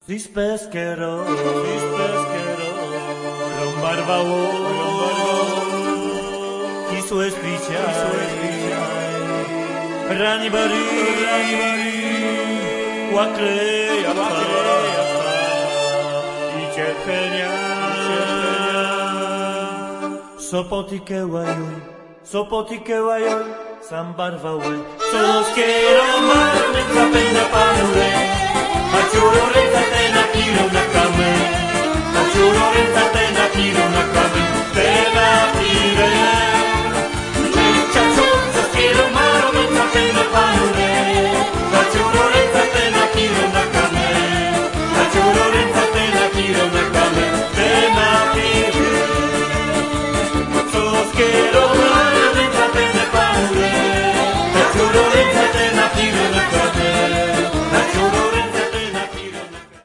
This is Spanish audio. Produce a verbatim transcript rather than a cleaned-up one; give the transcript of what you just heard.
Zispeskero, zispeskero, rombarbao, kisu espicha, kisu espicha, rani bari, rani bari, wakre yapa, ichepenya, sopotike wayoy, sopotike wayoy, sambarvawe, solos quiero más, me capenda panure, machuro reza.